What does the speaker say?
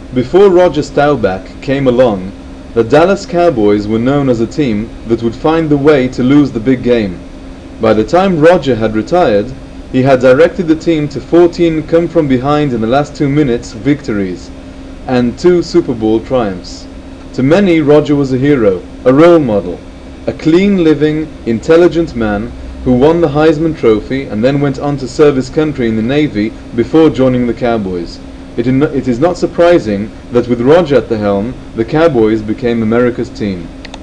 Before Roger Staubach came along, the Dallas Cowboys were known as a team that would find the way to lose the big game. By the time Roger had retired, he had directed the team to 14 come-from-behind in the last 2 minutes victories and 2 Super Bowl triumphs. To many, Roger was a hero, a role model, a clean-living, intelligent man who won the Heisman Trophy and then went on to serve his country in the Navy before joining the Cowboys. It is not surprising that with Roger at the helm, the Cowboys became America's team.